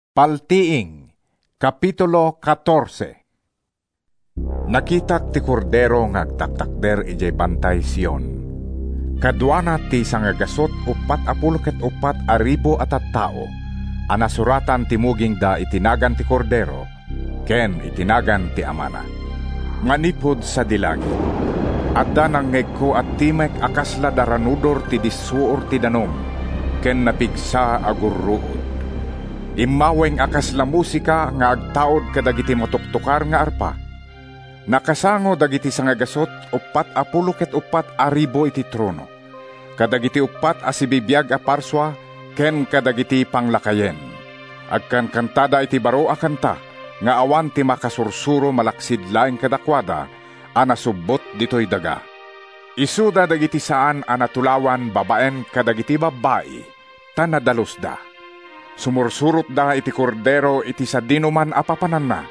Paltiing, Kapitulo 14. Nakitak ti kordero ngagtaktakder ijay bantay Sion. Kadwana ti sangagasot 4,400 at tao. Anasuratan ti muging da itinagan ti kordero, ken itinagan ti amana. Manipod sa dilagi. Adda nang ngegko at timek akasla daranudor ti disuor ti danom, ken napigsa agurruod. Imaweng akas la musika nga agtaod kadagiti matuktukar nga arpa. Nakasango dagiti sangagasot 4,400 iti trono. Kadagiti 4 asibibiyag a parswa ken kadagiti panglakayen. Agkan kantada iti baro a kanta nga awan ti makasursuro malaksid laeng kadakwada anasubbot ditoy daga. Isuda dagiti saan anatulawan babaen kadagiti babae tanadalos da. Sumursurot da iti kordero iti sa dinuman apapanan na.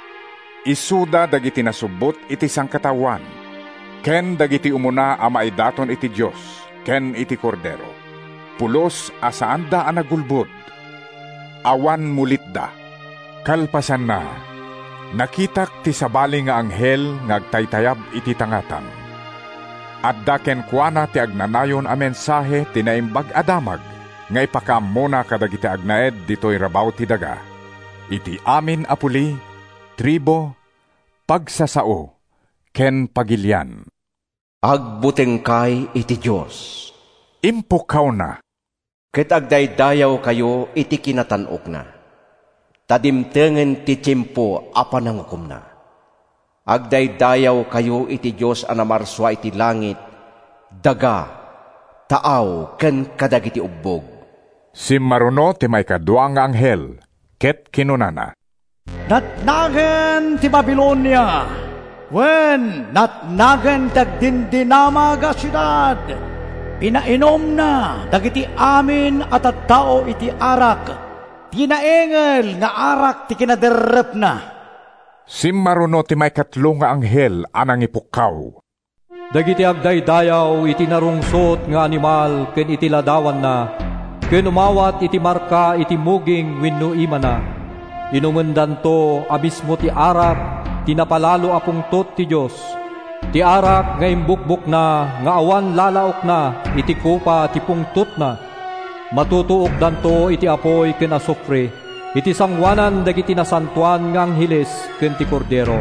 Isuda dagiti nasubot iti sangkatawan. Ken dagiti umuna amaidaton iti Diyos, ken iti kordero. Pulos asaan da anagulbod. Awan mulit da. Kalpasan na. Nakitak ti sabali nga anghel ngagtaytayab iti tangatang. Adda ken kuana ti agnanayon a mensahe ti naimbag adamag. Nga ipakamuna kadagiti agnaed ditoy rabaw ti daga. Iti amin apuli, tribo, pagsasao, ken pagilyan. Agbuteng kay iti Diyos. Impukaw na. Ket agdaydayaw kayo iti kinatanok na. Tadimtengen ti tiyempo apanangukom na. Agdaydayaw kayo iti Diyos anamarswa iti langit, daga, taaw, ken kadagiti ubbog. Simmaruno ti may kadwa nga anghel, ket kinunana. Natnagen ti Babilonia, wen natnagen tagdindinama ga syudad. Pinainom na dagiti amin at tao iti arak, tinaengel nga arak ti kinaderrep na. Simmaruno ti may katlo nga anghel anang ipukaw. Dagiti agdaydayaw iti narungsot nga animal ken iti ladawan na, ken umawat iti marka iti muging wenno imana. Inumendan to abismo ti arak, tinapalalo a pungtot ti Dios. Ti arak nga imbukbuk na, nga awan lalaok na, iti kupa ti pungtot na. Matutuok danto iti apoy ken asufre, iti sangwanan dagiti nasantuan nga angheles ken ti kordero.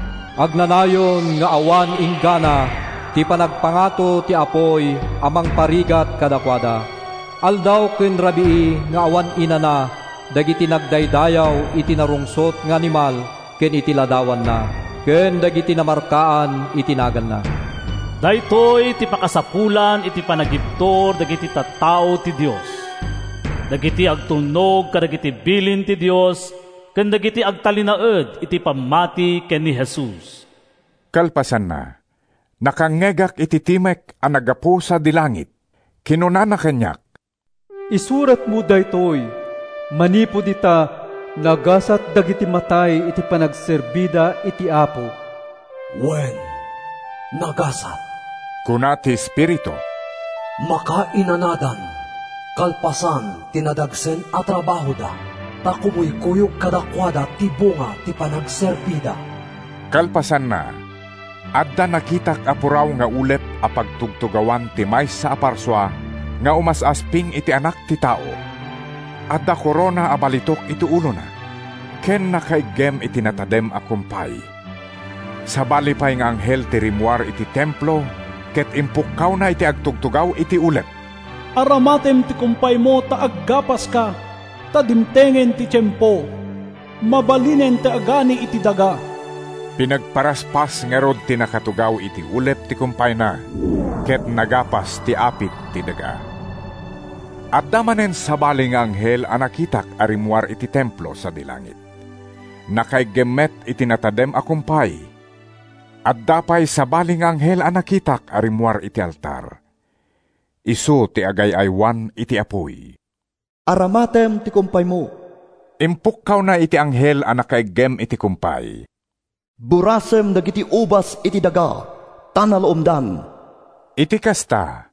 Agnanayon nga awan inggana, ti panagpangato ti apoy amang parigat kadakwada. Aldaw ken rabii nga awan inana, dagiti nagdaydayaw iti narungsot nga animal ken iti ladawan na, ken dagiti namarkaan iti nagan na. Daytoy ti pakasapulan iti panagibtor dagiti tattao ti Dios. Dagiti agtulnog kadagiti bilin ti Dios, ken dagiti agtalinaed iti pamati ken ni Jesus. Kalpasan na. Nakangegak iti timek a nagapu sa dilangit. Kinunana kanyak. Isurat mo daytoy, manipod ita nagasat dagiti matay iti panagserbida iti Apo. Wen, nagasat. Kunati Espiritu. Makainanadan, kalpasan tinadagsen a trabaho da, takumoy-kuyog kadakwada ti bunga ti panagserbida. Kalpasan na. Adda nakitak apuraw nga ulep a pagtugtugawan ti maysa a parswa nga umasasping iti anak ti tao. Adda korona a balitok iti ulo na, ken nakaigem iti natadem a kumpay. Sabali pay nga anghel ti rimwar iti templo, ket impukaw na iti agtugtugaw iti ulep. Aramatem ti kumpay mo ta aggapas ka, ta dimtengen ti tiyempo, mabalinen ti agani iti daga. Pinagparaspas nga rod ti nakatugaw iti ulep ti kumpay na, ket nagapas ti apit ti daga. At damanen sabali nga anghel anakitak arimwar iti templo sa dilangit. Nakaigemet iti natadem a kumpay. At dapay sabali nga anghel anakitak arimwar iti altar. Isu ti agay-aywan iti apoy. Aramatem ti kumpay mo. Impukkaw na iti anghel anakaigem iti kumpay. Burasem dagiti ubas iti daga, tanaloomdan. Iti kasta,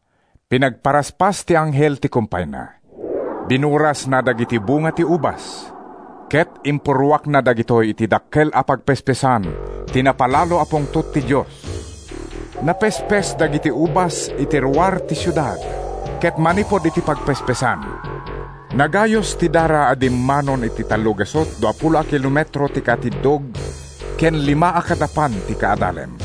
pinagparaspas ti anghel ti kumpay na. Binuras na dagiti bunga ti ubas. Ket impurwak na dagitoy iti dakkel a pagpespesan, tinapalalo apong tut ti Dios. Napespes dagiti ubas iti ruwar ti syudad, ket manipod iti pagpespesan. Nagayos ti dara adimmanon iti 320 kilometro ti katidog, ken 5 akadapan ti kaadalem.